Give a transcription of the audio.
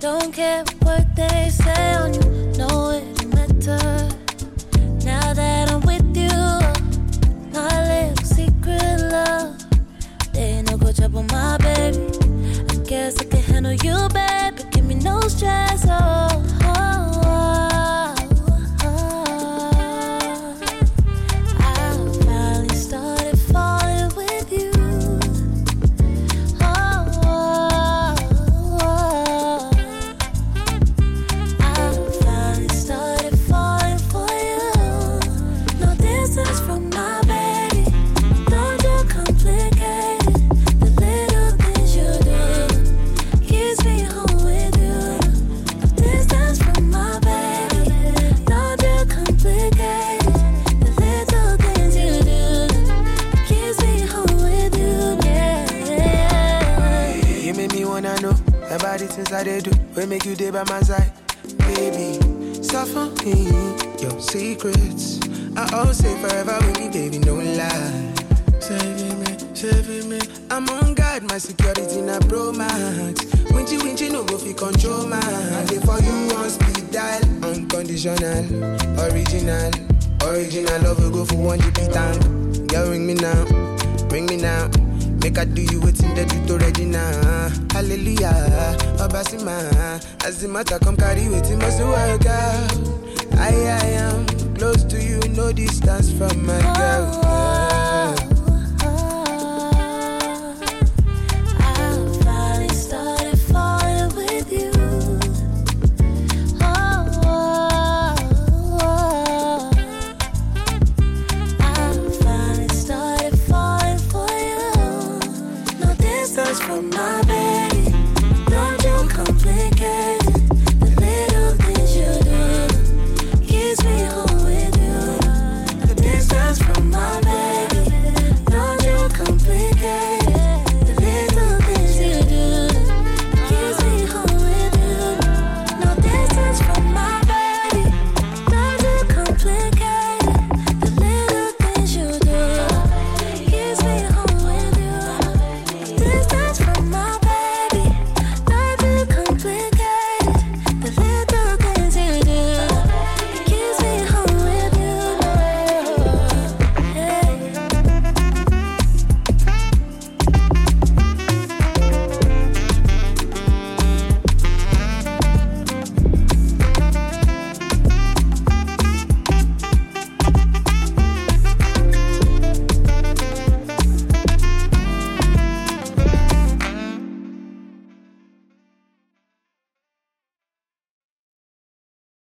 Don't care what they say on you, no it don't matter. Now that I'm with you, my little secret love, they ain't no go trouble my baby. I guess I can handle you, baby. Give me no stress, oh, oh, oh, oh. I finally started falling with you. Oh, oh, oh. I finally started falling for you. No distance from my baby. Don't you complicate it. The little things you do keeps me home with you. No distance from my baby. Don't you complicate it. The little things you do keeps me home with you. Yeah. You make me wanna know about the things I they do. We make you day by my side, baby. Suffer me, your secrets. I always say forever with me, baby, no lie. Saving me. I'm on guard, my security na pro max. Winchy, no go fi control man. I dey for you on speed dial, unconditional, original love will go for 1 GB tank. Girl, ring me now. Make I do you waiting the do to ready now. Hallelujah, Obasima. As the matter come carry waiting must work out. I am close to you, no distance from my girl. I finally started falling with you. Oh, oh, oh. I finally started falling for you. No distance from my baby. Don't you complicate it. The little things you do keeps me home with you. The distance from my baby.